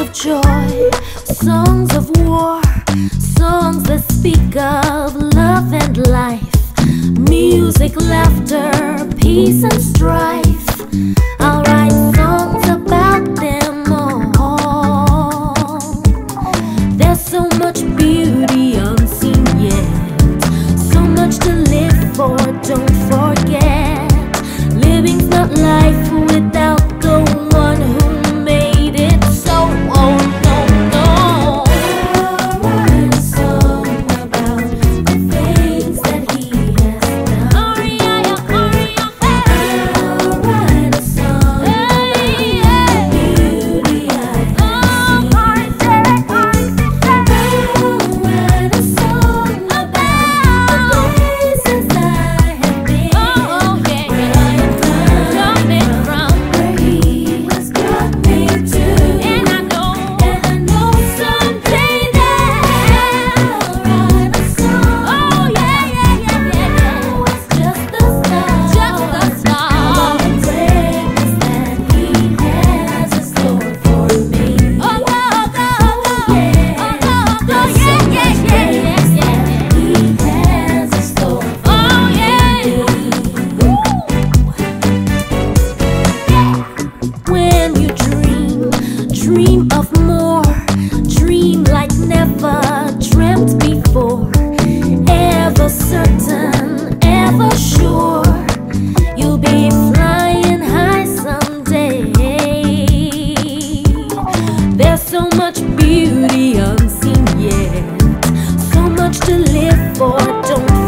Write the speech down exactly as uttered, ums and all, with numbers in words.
of joy, songs of war, songs that speak of love and life, music, laughter, peace and strife. I'll write songs about them all. There's so much beauty unseen yet, so much to live for, don't forget. Living's not life without the one who made it so. Oh no, no. I'll write a song about the things that he has done. Aria, Aria, I'll write a song about the beauty I have seen. I'll write a song about the places I have been. Oh, yeah. Where I am coming from, where he has brought me to. And I know, and I know someday that I'll write a song. Oh yeah, yeah, yeah, yeah, yeah. It's just the start, just the start. Of the greatness that he has in store for me. Oh, oh, oh, oh, yeah, oh, oh, oh, yeah, yeah, yeah, yeah, yeah. He has in store for oh, yeah. me. When you dream, dream of more. Dream like never dreamt before. Ever certain, ever sure, you'll be flying high someday. There's so much beauty unseen yet, so much to live for, don't